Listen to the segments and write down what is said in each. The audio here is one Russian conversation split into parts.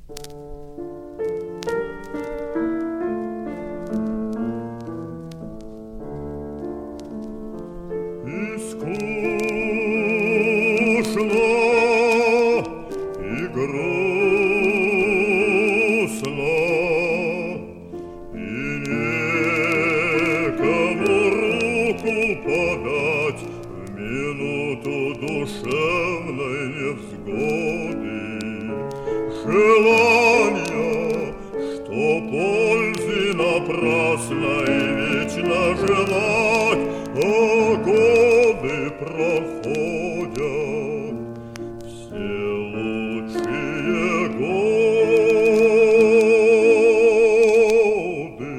Подать в минуту душевной невзгоды, желания, что пользы напрасной вечно желать, а годы проходят, все лучшие годы.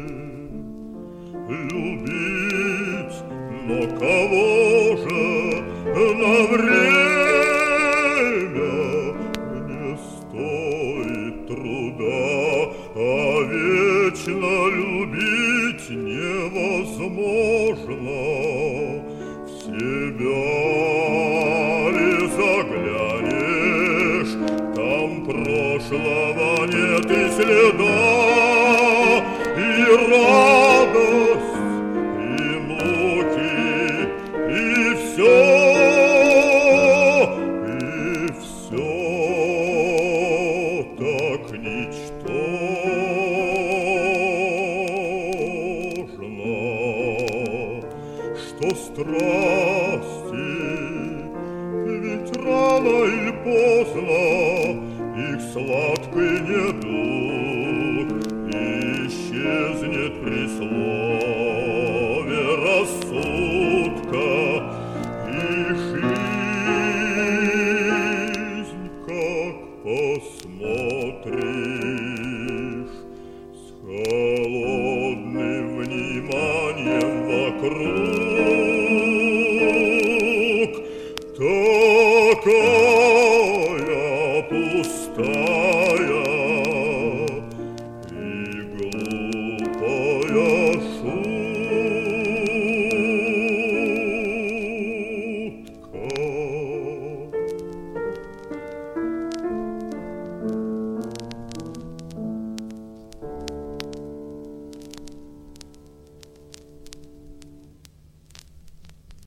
Любить, но кого же на время не стоит труда, а вечно любить невозможно. В себя ли заглянешь, там прошлого нет и следа, и радость, что страсти, ведь рано или поздно их сладкий недуг исчезнет при слове рассудка, и жизнь, как посмотришь, с холодным вниманием вокруг,